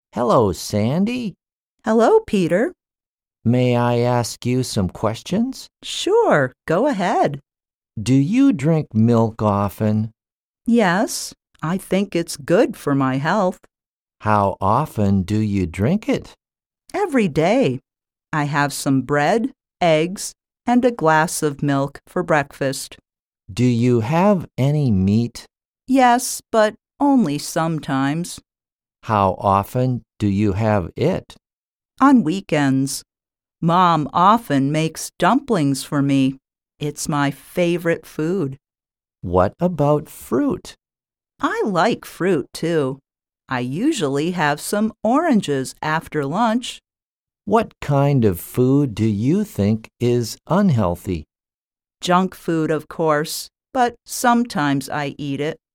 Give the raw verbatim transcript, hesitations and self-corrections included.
Hello, Sandy. Hello, Peter. May I ask you some questions? Sure, go ahead. Do you drink milk often? Yes, I think it's good for my health. How often do you drink it? Every day. I have some bread, eggs, and a glass of milk for breakfast. Do you have any meat? Yes, but only sometimes. How often do you have it? On weekends. Mom often makes dumplings for me. It's my favorite food. What about fruit? I like fruit, too. I usually have some oranges after lunch. What kind of food do you think is unhealthy? Junk food, of course, but sometimes I eat it.